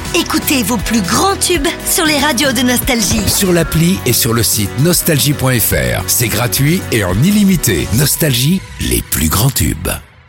Écoutez vos plus grands tubes sur les radios de Nostalgie. Sur l'appli et sur le site nostalgie.fr. C'est gratuit et en illimité. Nostalgie, les plus grands tubes.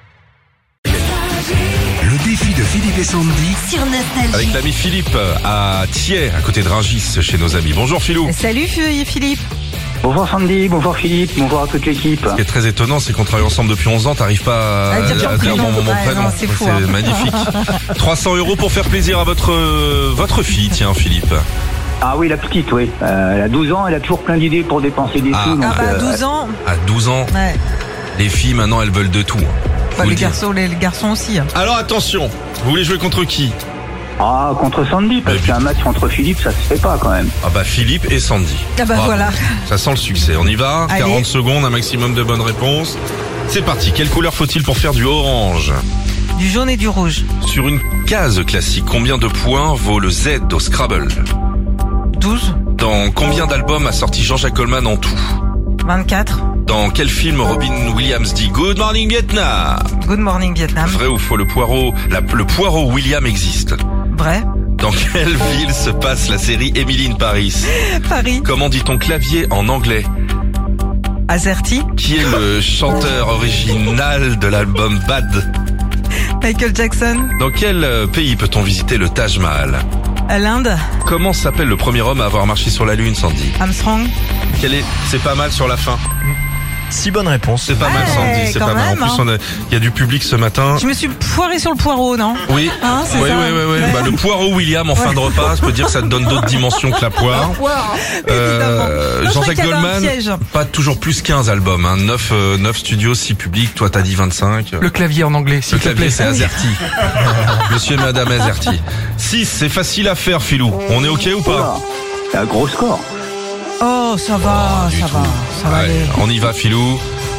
Le défi de Philippe et Sandy Sur Nostalgie. Avec l'ami Philippe à Thiers, à côté de Rungis, chez nos amis. Bonjour Philou. Salut Philippe. Bonjour Sandy, bonjour Philippe, bonjour à toute l'équipe. Ce qui est très étonnant, c'est qu'on travaille ensemble depuis 11 ans, t'arrives pas à dire mon prénom. Non, c'est fou, hein. Magnifique. 300 € pour faire plaisir à votre fille, tiens Philippe. Ah oui, la petite, oui. Elle a 12 ans, elle a toujours plein d'idées pour dépenser des sous. Donc, 12 ans. À 12 ans, Ouais. les filles maintenant elles veulent de tout. Bah, les garçons aussi. Hein. Alors attention, vous voulez jouer contre qui? Ah, contre Sandy, parce qu'un match contre Philippe, ça se fait pas quand même. Ah bah Philippe et Sandy. Ah bah Bravo. voilà. Ça sent le succès, on y va. Allez. 40 secondes, un maximum de bonnes réponses. C'est parti, quelle couleur faut-il pour faire du orange? Du jaune et du rouge. Sur une case classique, combien de points vaut le Z au Scrabble? 12. Dans combien d'albums a sorti Jean-Jacques Goldman en tout? 24. Dans quel film Robin Williams dit Good Morning Vietnam? Good morning Vietnam. Vrai ou faux, le poireau William existe? Vrai. Dans quelle ville se passe la série Emily in Paris? Paris. Comment dit-on clavier en anglais? Azerty. Qui est le chanteur original de l'album Bad? Michael Jackson. Dans quel pays peut-on visiter le Taj Mahal? À l'Inde. Comment s'appelle le premier homme à avoir marché sur la Lune, Sandy? Armstrong. C'est pas mal sur la fin. 6 bonnes réponses. C'est pas mal, Sandy, c'est quand pas mal. même, En plus, il y a du public ce matin. Je me suis foiré sur le poireau, non? Oui, Hein, c'est oui, ça. oui. Bah, le poireau William en fin de repas, je peux dire que ça te donne d'autres dimensions que la poire. Évidemment. Non, je croyais Jean-Jacques qu'il y avait un Goldman, piège. pas toujours plus 15 albums, hein. 9 studios, 6 publics, toi t'as dit 25. Le clavier en anglais, Le s'il te clavier plaît. c'est Azerty. Monsieur et Madame Azerty. 6, c'est facile à faire, Philou. On est ok ou pas? C'est un gros score. Oh, ça va, Du ça tout. va. Ça va Ouais, aller. on y va, Philou.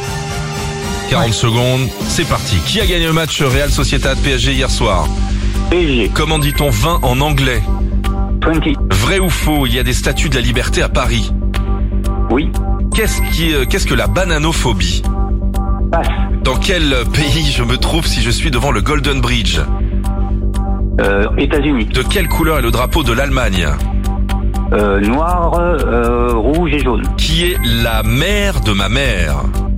40 secondes, c'est parti. Qui a gagné le match Real Sociedad PSG hier soir? PSG, Comment dit-on 20 en anglais? 20. Vrai ou faux, il y a des statues de la liberté à Paris? Oui, Qu'est-ce que la bananophobie? passe. Dans quel pays je me trouve si je suis devant le Golden Bridge? États-Unis, De quelle couleur est le drapeau de l'Allemagne? noir, rouge et jaune. Qui est la mère de ma mère?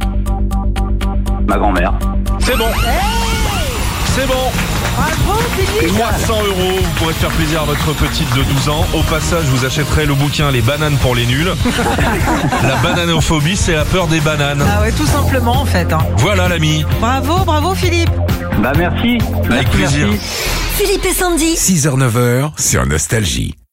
Ma grand-mère. C'est bon. C'est bon. Bravo, Philippe. 300 €, vous pourrez faire plaisir à votre petite de 12 ans. Au passage, vous achèterez le bouquin Les bananes pour les nuls. La bananophobie, c'est la peur des bananes. Ah ouais, tout simplement en fait. Hein. Voilà l'ami. Bravo Philippe. Bah merci. Avec Merci, plaisir. merci. Philippe et Sandy. 6h-9h sur Nostalgie.